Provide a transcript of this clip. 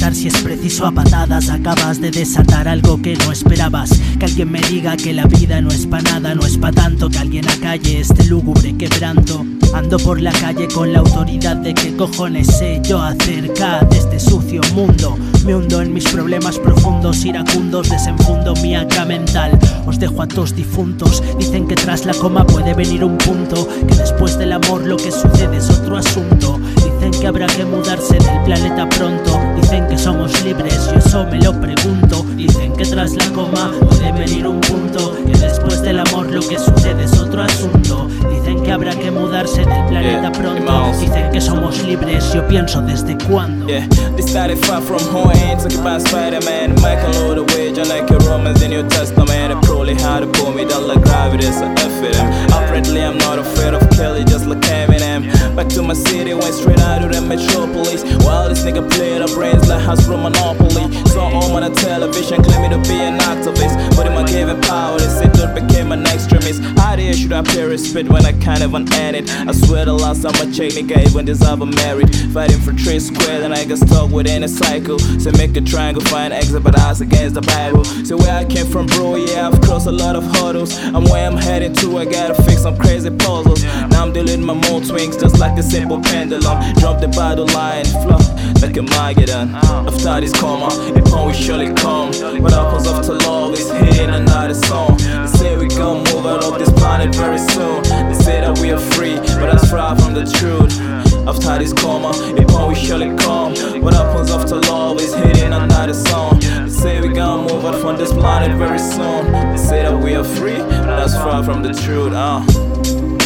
matar si es preciso a patadas. Acabas de desatar algo que no esperabas. Que alguien me diga que la vida no es pa' nada, no es pa' tanto. Que alguien acalle este lúgubre quebranto. Ando por la calle con la autoridad de qué cojones sé yo acerca de este sucio mundo. Me hundo en mis problemas profundos, iracundos, desenfundo mi acá mental. Os dejo a todos difuntos. Dicen que tras la coma puede venir un punto, que después del amor lo que sucede es otro asunto. Dicen que habrá que mudarse del planeta pronto. Dicen que somos libres, yo eso me lo pregunto. Dicen que tras la coma puede venir un punto, que después del amor lo que sucede es otro asunto. Dicen que habrá que mudarse del planeta pronto. Dicen que somos libres, yo pienso desde cuándo. They started far from home, talking about Spider-Man. Michael all the way, John like your Romans in your Testament. They probably had to pull me down like gravity, so F it. Apparently I'm not afraid of Kelly, just like Eminem. Back to my city, went straight out of the metropolis. While this nigga played our brains like Hasbro Monopoly. Saw home on the television, claiming to be an activist, but in my given power, they said that became an extremist. How the hell should I pay respect when I can't even end it? I swear the last time I checked, nigga even deserve a married. Fighting for 3 square, then I got stuck within a cycle. So make a triangle, find exit, but odds against the Bible. So where I came from, bro, yeah, I've crossed a lot of hurdles. And where I'm heading to, I gotta fix some crazy puzzles. Now I'm dealing my mood swings just like a simple pendulum. Drop the battle line, flop like a Mageddon. After this coma, it won't surely come. What happens after love is hitting another song. They say we gon' move out of this planet very soon. They say that we are free, but that's far from the truth. After this coma, it won't surely come. What happens after love is hitting another song. They say we gon' move out from this planet very soon. They say that we are free, but that's far from the truth.